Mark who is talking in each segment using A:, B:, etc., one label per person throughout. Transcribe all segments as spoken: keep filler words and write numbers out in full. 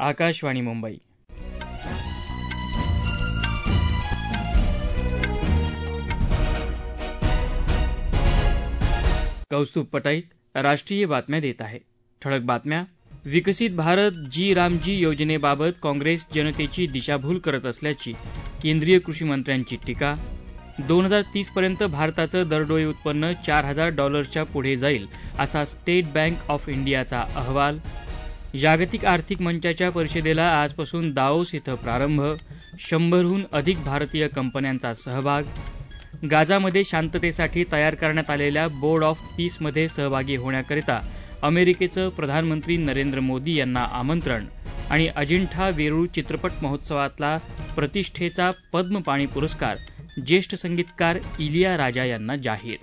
A: आकाशवाणी मुंबई. कौस्तुभ पटाईत राष्ट्रीय बातम्या देत आहे. ठळक बातम्या. विकसित भारत जी रामजी योजनेबाबत काँग्रेस जनतेची दिशाभूल करत असल्याची केंद्रीय कृषी मंत्र्यांची टीका. दोन हजार तीस पर्यंत भारताचं दरडोई उत्पन्न चार हजार डॉलर्सच्या पुढे जाईल असा स्टेट बँक ऑफ इंडियाचा अहवाल. जागतिक आर्थिक मंचाच्या परिषदेला आजपासून दाओस इथं प्रारंभ. शंभरहून अधिक भारतीय कंपन्यांचा सहभाग. गाझामध्ये शांततेसाठी तयार करण्यात आलेल्या बोर्ड ऑफ पीसमध्ये सहभागी होण्याकरिता अमेरिकेचं प्रधानमंत्री नरेंद्र मोदी यांना आमंत्रण. आणि अजिंठा वेरूळ चित्रपट महोत्सवातला प्रतिष्ठेचा पद्मपाणी पुरस्कार ज्येष्ठ संगीतकार इलियाराजा यांना जाहीर.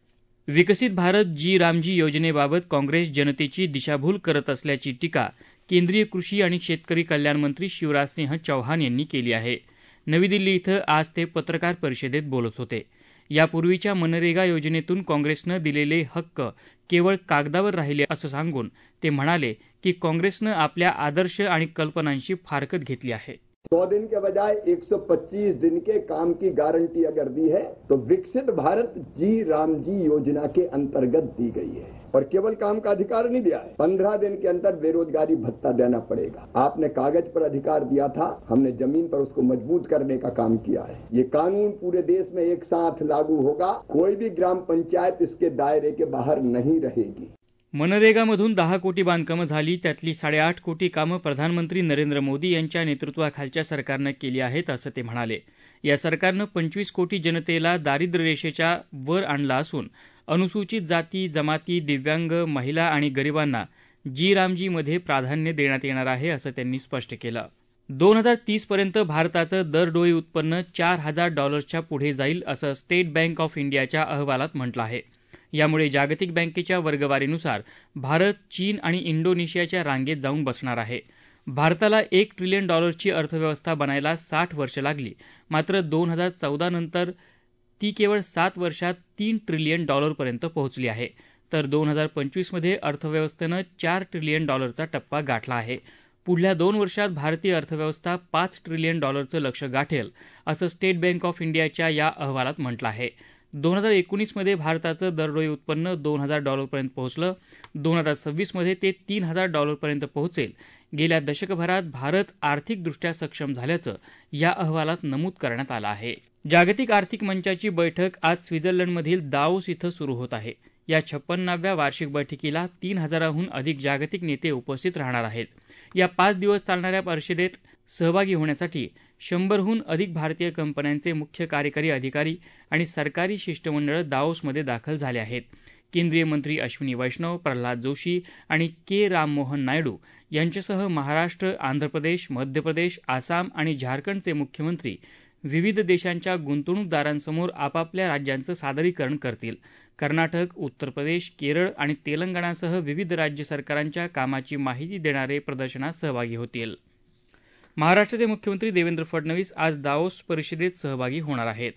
A: विकसित भारत जी रामजी योजनेबाबत काँग्रेस जनतेची दिशाभूल करत असल्याची टीका केंद्रीय कृषी आणि शेतकरी कल्याण मंत्री शिवराजसिंह चौहान यांनी केली आहे. नवी दिल्ली इथं आज ते पत्रकार परिषदेत बोलत होते. यापूर्वीच्या मनरेगा योजनेतून काँग्रेसनं दिलेले हक्क केवळ कागदावर राहिले असं सांगून ते म्हणाले की काँग्रेसनं आपल्या आदर्श आणि कल्पनांशी फारकत घेतली आहे.
B: सौ दिन के बजाय एक सौ पच्चीस दिन के काम की गारंटी अगर दी है तो विकसित भारत जी रामजी योजना के अंतर्गत दी गई है और केवल काम का अधिकार नहीं दिया है. पंद्रह दिन के अंदर बेरोजगारी भत्ता देना पड़ेगा. आपने कागज पर अधिकार दिया था, हमने जमीन पर उसको मजबूत करने का काम किया है. ये कानून पूरे देश में एक साथ लागू होगा. कोई भी ग्राम पंचायत इसके दायरे के बाहर नहीं रहेगी.
A: मनरेगामधून दहा कोटी बांधकामं झाली, त्यातली साडेआठ कोटी कामं प्रधानमंत्री नरेंद्र मोदी यांच्या नेतृत्वाखालच्या सरकारनं केली आहेत असं ते म्हणाले. या सरकारनं पंचवीस कोटी जनतेला दारिद्र्य रेषेच्या वर आणलं असून अनुसूचित जाती, जमाती, दिव्यांग, महिला आणि गरिबांना जी रामजीमध्ये प्राधान्य देण्यात येणार आहे असं त्यांनी स्पष्ट केलं. दोन हजार तीस पर्यंत भारताचं दरडोई उत्पन्न चार हजार डॉलर्सच्या पुढे जाईल असं स्टेट बँक ऑफ इंडियाच्या अहवालात म्हटलं आहे. यामुळे जागतिक बँकेच्या वर्गवारीनुसार भारत, चीन आणि इंडोनेशियाच्या रांगेत जाऊन बसणार आहे. भारताला एक ट्रिलियन डॉलर्सची अर्थव्यवस्था बनायला साठ वर्ष लागली, मात्र दोन हजार चौदा नंतर ती केवळ सात वर्षात तीन ट्रिलियन डॉलरपर्यंत पोहोचली आहे. तर दोन हजार पंचवीसमध्ये अर्थव्यवस्थेनं चार ट्रिलियन डॉलरचा टप्पा गाठला आहे. पुढल्या दोन वर्षात भारतीय अर्थव्यवस्था पाच ट्रिलियन डॉलरचं लक्ष्य गाठेल असं स्टेट बँक ऑफ इंडियाच्या या अहवालात म्हटलं आहे. दोन हजार एकोणीसमध्ये भारताचं दरडोई उत्पन्न दोन हजार डॉलरपर्यंत पोहोचलं. दोन हजार सव्वीसमध्ये ते तीन हजार डॉलरपर्यंत पोहोचेल. गेल्या दशकभरात भारत आर्थिकदृष्ट्या सक्षम झाल्याचं या अहवालात नमूद करण्यात आलं आहे. जागतिक आर्थिक मंचाची बैठक आज स्वित्झर्लंडमधील दाओस इथं सुरू होत आहे. या छप्पन्नाव्या वार्षिक बैठकीला तीन हजाराहून अधिक जागतिक नेते उपस्थित राहणार आहेत. या पाच दिवस चालणाऱ्या परिषदेत सहभागी होण्यासाठी शंभरहून अधिक भारतीय कंपन्यांचे मुख्य कार्यकारी अधिकारी आणि सरकारी शिष्टमंडळ दाओसमध्ये दाखल झाले आहेत. केंद्रीय मंत्री अश्विनी वैष्णव, प्रल्हाद जोशी आणि के राममोहन नायडू यांच्यासह महाराष्ट्र, आंध्र प्रदेश, मध्य प्रदेश, आसाम आणि झारखंडचे मुख्यमंत्री विविध देशांच्या गुंतवणूकदारांसमोर आपापल्या राज्यांचं सादरीकरण करतील. कर्नाटक, उत्तर प्रदेश, केरळ आणि तेलंगणासह विविध राज्य सरकारांच्या कामाची माहिती देणारे प्रदर्शनात सहभागी होतील. महाराष्ट्राचे मुख्यमंत्री देवेंद्र फडणवीस आज दाओस परिषदेत सहभागी होणार आहेत.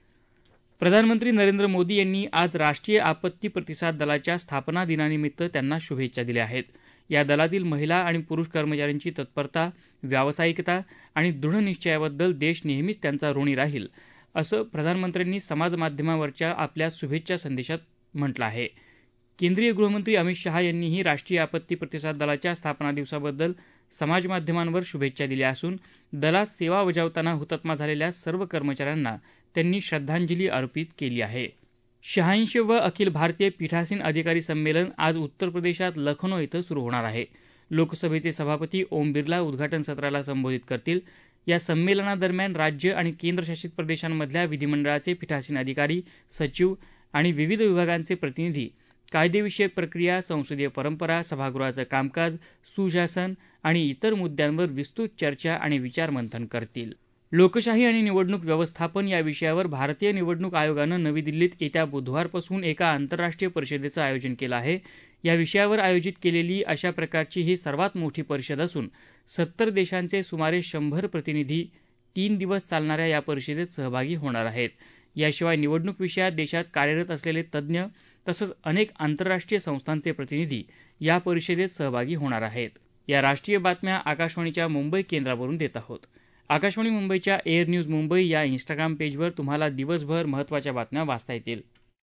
A: प्रधानमंत्री नरेंद्र मोदी यांनी आज राष्ट्रीय आपत्ती प्रतिसाद दलाच्या स्थापना दिनानिमित्त त्यांना शुभेच्छा दिल्या आहेत. या दलातील महिला आणि पुरुष कर्मचाऱ्यांची तत्परता, व्यावसायिकता आणि दृढनिश्चयाबद्दल देश नेहमीच त्यांचा ऋणी राहील असं प्रधानमंत्र्यांनी समाजमाध्यमावरच्या आपल्या शुभेच्छा संदेशात म्हटलं आहे. केंद्रीय गृहमंत्री अमित शहा यांनीही राष्ट्रीय आपत्ती प्रतिसाद दलाच्या स्थापना दिवसाबद्दल समाजमाध्यमांवर शुभेच्छा दिल्या असून दलात सेवा बजावताना हुतात्मा झालेल्या सर्व कर्मचाऱ्यांना त्यांनी श्रद्धांजली अर्पित केली आहे. शहाऐंशीवं अखिल भारतीय पीठासीन अधिकारी संमेलन आज उत्तर प्रदेशात लखनौ इथं सुरू होणार आहे. लोकसभेचे सभापती ओम बिर्ला उद्घाटन सत्राला संबोधित करतील. या संमेलनादरम्यान राज्य आणि केंद्रशासित प्रदेशांमधल्या विधिमंडळाचे पीठासीन अधिकारी, सचिव आणि विविध विभागांचे प्रतिनिधी कायदेविषयक प्रक्रिया, संसदीय परंपरा, सभागृहाचं कामकाज, सुशासन आणि इतर मुद्द्यांवर विस्तृत चर्चा आणि विचारमंथन करतील. लोकशाही आणि निवडणूक व्यवस्थापन या विषयावर भारतीय निवडणूक आयोगानं नवी दिल्लीत येत्या बुधवारपासून एका आंतरराष्ट्रीय परिषदेचं आयोजन केलं आहे. या विषयावर आयोजित केलेली अशा प्रकारची ही सर्वात मोठी परिषद असून सत्तर देशांचे सुमारे शंभर प्रतिनिधी तीन दिवस चालणाऱ्या या परिषदेत सहभागी होणार आहेत. याशिवाय निवडणूक विषयात देशात कार्यरत असलेले तज्ज्ञ तसंच अनेक आंतरराष्ट्रीय संस्थांचे प्रतिनिधी या परिषदेत सहभागी होणार आहेत. या राष्ट्रीय बातम्या आकाशवाणीच्या मुंबई केंद्रावरून देत आहोत. आकाशवाणी मुंबईच्या एअर न्यूज मुंबई या इन्स्टाग्राम पेजवर तुम्हाला दिवसभर महत्त्वाच्या बातम्या वाचता येतील.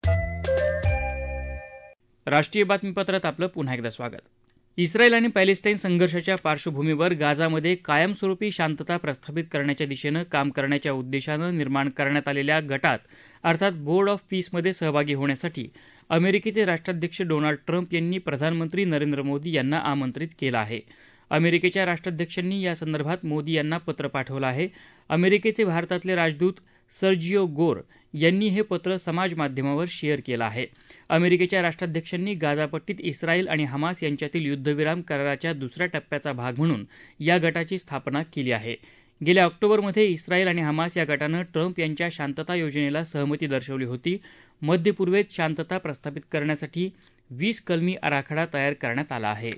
A: राष्ट्रीय बातमीपत्रात आपलं पुन्हा एकदा स्वागत. इस्रायल आणि पॅलेस्टाईन संघर्षाच्या पार्श्वभूमीवर गाझामध्ये कायमस्वरूपी शांतता प्रस्थापित करण्याच्या दिशेनं काम करण्याच्या उद्देशानं निर्माण करण्यात आलेल्या गटात अर्थात बोर्ड ऑफ पीसमध्ये सहभागी होण्यासाठी अमेरिकेचे राष्ट्राध्यक्ष डोनाल्ड ट्रम्प यांनी प्रधानमंत्री नरेंद्र मोदी यांना आमंत्रित केलं आहे. अमेरिकेच्या राष्ट्राध्यक्षांनी यासंदर्भात मोदी यांना पत्र पाठवलं आहे. अमेरिकेचे भारतातले राजदूत सर्जिओ गोर यांनी हे पत्र समाजमाध्यमावर शेअर केलं आहे. अमेरिकेच्या राष्ट्राध्यक्षांनी गाझापट्टीत इस्रायल आणि हमास यांच्यातील युद्धविराम कराराच्या दुसऱ्या टप्प्याचा भाग म्हणून या गटाची स्थापना केली आहे. गेल्या ऑक्टोबरमध्ये इस्रायल आणि हमास या गटानं ट्रम्प यांच्या शांतता योजनेला सहमती दर्शवली होती. मध्य पूर्वेत शांतता प्रस्थापित करण्यासाठी वीस कलमी आराखडा तयार करण्यात आला आहे.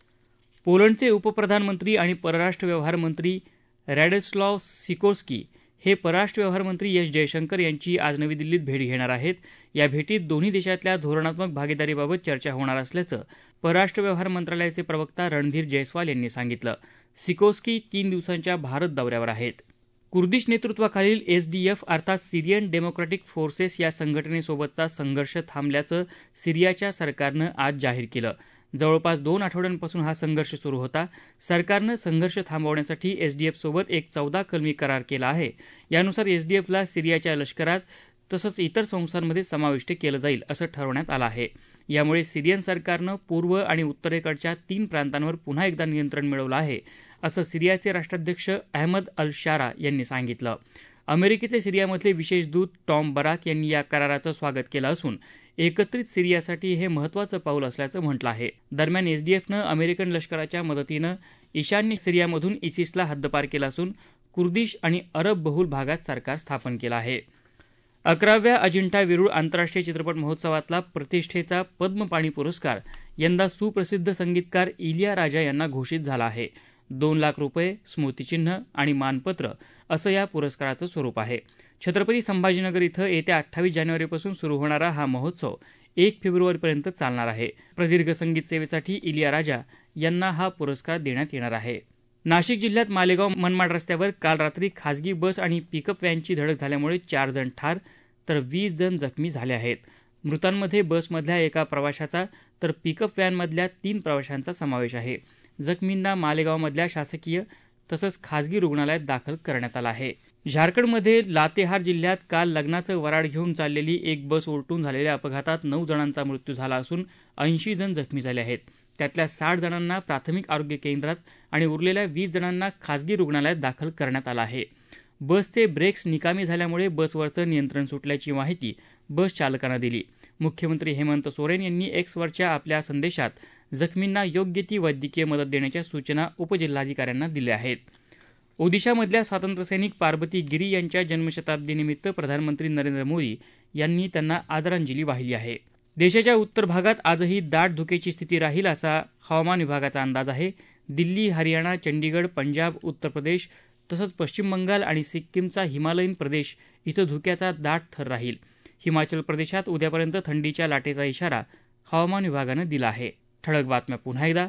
A: पोलंडचे उपप्रधानमंत्री आणि परराष्ट्र व्यवहार मंत्री रॅडस्लॉव सिकोर्स्की हे परराष्ट्र व्यवहार मंत्री एस जयशंकर यांची आज नवी दिल्लीत भेट घेणार आहेत. या भेटीत दोन्ही देशातल्या धोरणात्मक भागीदारीबाबत चर्चा होणार असल्याचं परराष्ट्र व्यवहार मंत्रालयाचे प्रवक्ता रणधीर जयस्वाल यांनी सांगितलं. सिकोर्स्की तीन दिवसांच्या भारत दौऱ्यावर आहेत. कुर्दिश नेतृत्वाखालील एसडीएफ अर्थात सिरियन डेमोक्रॅटिक फोर्सेस या संघटनेसोबतचा संघर्ष थांबल्याचं सिरियाच्या सरकारनं आज जाहीर केलं. जवळपास दोन आठवड्यांपासून हा संघर्ष सुरू होता. सरकारनं संघर्ष थांबवण्यासाठी एसडीएफसोबत एक चौदा कलमी करार केला आहे. यानुसार एसडीएफला सिरियाच्या लष्करात तसंच इतर संस्थांमध्ये समाविष्ट केलं जाईल असं ठरवण्यात आलं आहे. यामुळे सिरियन सरकारनं पूर्व आणि उत्तरेकडच्या तीन प्रांतांवर पुन्हा एकदा नियंत्रण मिळवलं आहे असं सिरियाचे राष्ट्राध्यक्ष अहमद अल शारा यांनी सांगितलं. अमेरिकेचे सिरियामधले विशेष दूत टॉम बराक यांनी या कराराचं स्वागत केलं असून एकत्रित सिरियासाठी हे महत्त्वाचं पाऊल असल्याचं म्हटलं आहे. दरम्यान एसडीएफनं अमेरिकन लष्कराच्या मदतीनं ईशान्य सिरियामधून इसिसला हद्दपार केलं असून कुर्दिश आणि अरब बहुल भागात सरकार स्थापन केलं आहे. अकराव्या अजिंठा वेरूळ आंतरराष्ट्रीय चित्रपट महोत्सवातला प्रतिष्ठेचा पद्मपाणी पुरस्कार यंदा सुप्रसिद्ध संगीतकार इलिया राजा यांना घोषित झाला आहे. दोन लाख रुपये, स्मृतिचिन्ह आणि मानपत्र असं या पुरस्काराचं स्वरूप आहे. छत्रपती संभाजीनगर इथं येत्या अठ्ठावीस जानेवारीपासून सुरू होणारा हा महोत्सव एक फेब्रुवारीपर्यंत चालणार आहे. प्रदीर्घ संगीत सेवेसाठी इलिया राजा यांना हा पुरस्कार देण्यात येणार आहे. नाशिक जिल्ह्यात मालेगाव मनमाड रस्त्यावर काल रात्री खासगी बस आणि पिकअप व्हॅनची धडक झाल्यामुळे चार जण ठार तर वीस जण जखमी झाले आहेत. मृतांमध्ये बसमधल्या एका प्रवाशाचा तर पिकअप व्हॅनमधल्या तीन प्रवाशांचा समावेश आहे. जखमींना मालेगावमधल्या शासकीय तसंच खासगी रुग्णालयात दाखल करण्यात आलं आहे. झारखंडमध्ये लातेहार जिल्ह्यात काल लग्नाचं वऱ्हाड घेऊन चाललेली एक बस उलटून झालेल्या अपघातात नऊ जणांचा मृत्यू झाला असून ऐंशी जण जखमी झाले आहेत. त्यातल्या साठ जणांना प्राथमिक आरोग्य केंद्रात आणि उरलेल्या वीस जणांना खासगी रुग्णालयात दाखल करण्यात आलं आहे. बसचे ब्रेक्स निकामी झाल्यामुळे बसवरचं नियंत्रण सुटल्याची माहिती बस चालकानं दिली. मुख्यमंत्री हेमंत सोरेन यांनी एक्सवरच्या आपल्या संदेशात जखमींना योग्य ती वैद्यकीय मदत देण्याच्या सूचना उपजिल्हाधिकाऱ्यांना दिल्या आहेत. ओदिशामधल्या स्वातंत्र्यसैनिक पार्बती गिरी यांच्या जन्मशताब्दीनिमित्त प्रधानमंत्री नरेंद्र मोदी यांनी त्यांना आदरांजली वाहिली आहे. देशाच्या उत्तर भागात आजही दाट धुक्याची स्थिती राहील असा हवामान विभागाचा अंदाज आहे. दिल्ली, हरियाणा, चंडीगड, पंजाब, उत्तर प्रदेश तसंच पश्चिम बंगाल आणि सिक्कीमचा हिमालयीन प्रदेश इथं धुक्याचा दाट थर राहील. हिमाचल प्रदेशात उद्यापर्यंत थंडीच्या लाटेचा इशारा हवामान विभागानं दिला आहे. ठळक बातम्या पुन्हा एकदा.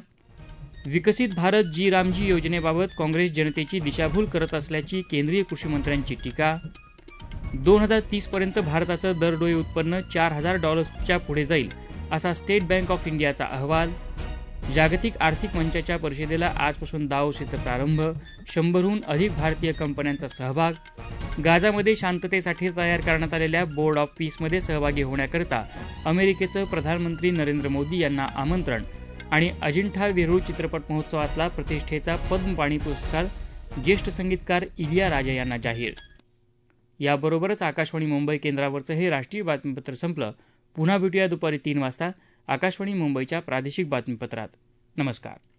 A: विकसित भारत जी रामजी योजनेबाबत काँग्रेस जनतेची दिशाभूल करत असल्याची केंद्रीय कृषीमंत्र्यांची टीका. दोन हजार तीस पर्यंत भारताचं दरडोई उत्पन्न चार हजार डॉलर्सच्या पुढे जाईल असा स्टेट बँक ऑफ इंडियाचा अहवाल. जागतिक आर्थिक मंचाच्या परिषदेला आजपासून दावोस इथं प्रारंभ. शंभरहून अधिक भारतीय कंपन्यांचा सहभाग. गाझामध्ये शांततेसाठी तयार करण्यात आलेल्या बोर्ड ऑफ पीसमध्ये सहभागी होण्याकरता अमेरिकेचं प्रधानमंत्री नरेंद्र मोदी यांना आमंत्रण आणि अजिंठा वेरूळ चित्रपट महोत्सवातला प्रतिष्ठेचा पद्मपाणी पुरस्कार ज्येष्ठ संगीतकार इलिया राजा यांना जाहीर. याबरोबरच आकाशवाणी मुंबई केंद्रावरचं हे राष्ट्रीय बातमीपत्र संपलं. पुन्हा भेटूया दुपारी तीन वाजता आकाशवाणी मुंबईच्या प्रादेशिक बातमीपत्रात. नमस्कार.